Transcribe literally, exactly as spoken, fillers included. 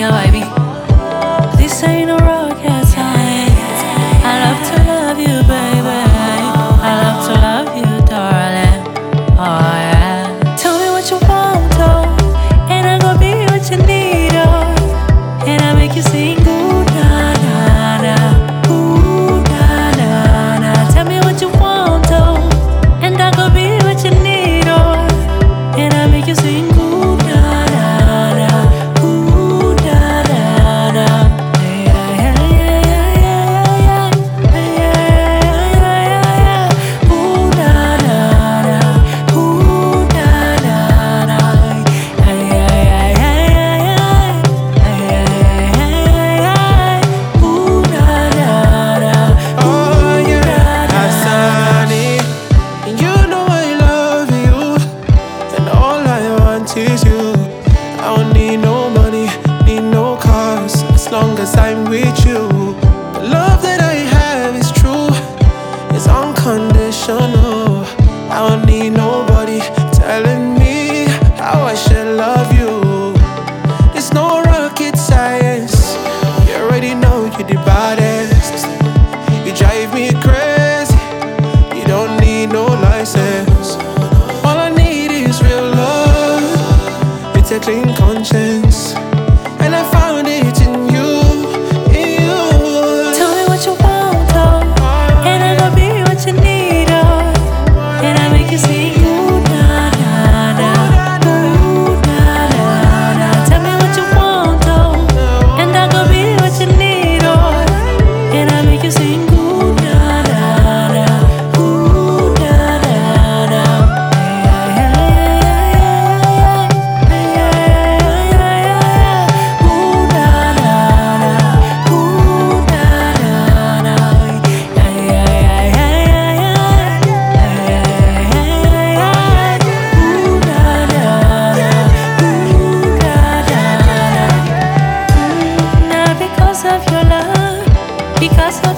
your baby. This ain't no rocket science. I love to love you, baby. I love to love you, darling. Oh yeah. Tell me what you want, oh, and I gon' be what you need, oh, and I make you sing ooh na na na, ooh na na na. Tell me what you want, oh, and I gon' be what you need, oh, and I make you sing ooh na na na, ooh na na na. Yeah yeah yeah yeah yeah yeah yeah yeah. Ooh na na na, ooh na na na. Yeah yeah yeah yeah yeah yeah yeah. Ooh na na na. Oh, yeah, Hassani. And you know I love you, and all I want is you. I don't need no money, need no cars, as long as I'm with you. The love that I have is true, it's unconditional. I don't need nobody telling me how I should love you. It's no rocket science, you already know you're the baddest. You drive me crazy, you don't need no license. All I need is real love, it's a clean conscience, and I found it in you, in you. Tell me what you want, oh, and I gon' be what you need, oh, and I make you sing ooh na na na, ooh na na na. Tell me what you want, oh, and I gon' be what you need, oh, and I make you sing ooh na na na, ooh na na na. Yeah yeah yeah yeah yeah yeah yeah. Ooh na na na, ooh na na na. Yeah yeah yeah yeah yeah yeah yeah yeah. Ooh na na na, ooh na na na. Not because of your love, because of